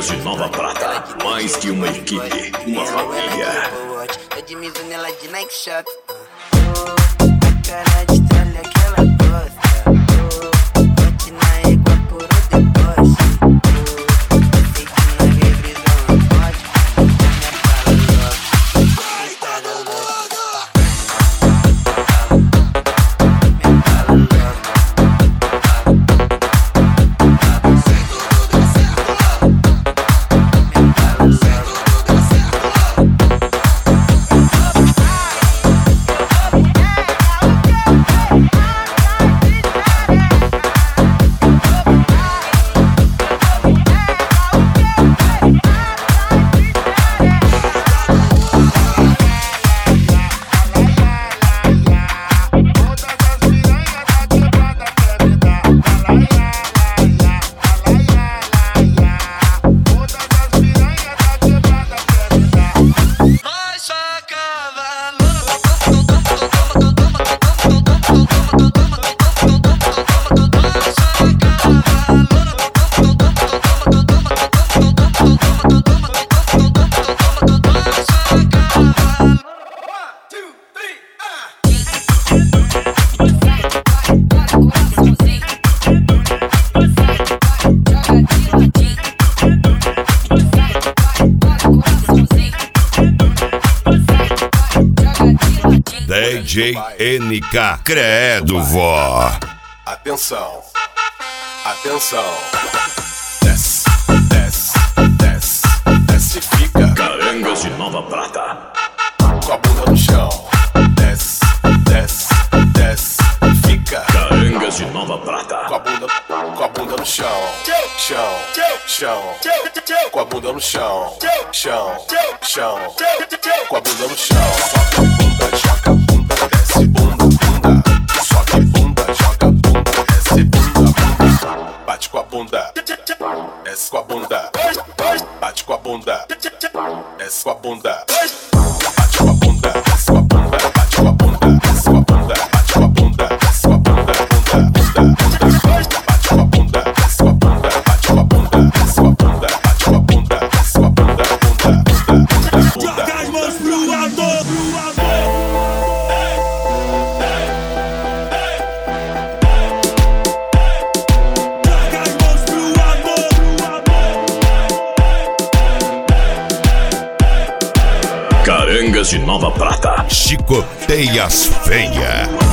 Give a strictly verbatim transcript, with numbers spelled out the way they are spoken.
de Nova Prata, mais que uma equipe, uma família. Eu de Mizuno, ela de Nike Shot. Cara de tralha que ela gosta. Bote na égua por o deboche. Feitinha revisão no pote. Minha fala logo, deitada louca. Minha fala logo. D J N K, credo, vó. Atenção, atenção. Desce, desce, desce, desce, fica. Carangas de Nova Prata. Com a bunda no chão. Desce, desce, desce, fica. Carangas de Nova Prata. Com a bunda, com a bunda no chão. Chão, chão. Com a bunda no chão. Chão, chão. Com a bunda no chão. Soca a bunda, joga a bunda, desce bunda, bunda. Soca a bunda, joga a bunda, desce bunda, bunda. Bate com a bunda, desce com a bunda. Bate com a bunda, desce com a bunda. Bate com a bunda, desce com a bunda. Bate com a bunda, desce com a bunda. Bate com a bunda, desce com a bunda, bunda, bunda, bunda. Bate com a bunda, desce com a bunda. Bate com a bunda, desce com a bunda. Bate com a bunda, desce com a bunda, bunda, bunda, bunda. Joga as mãos pro alto, pro alto. Joga as mãos pro alto, pro alto. Carangas de Nova Prata. Chicoteias feia.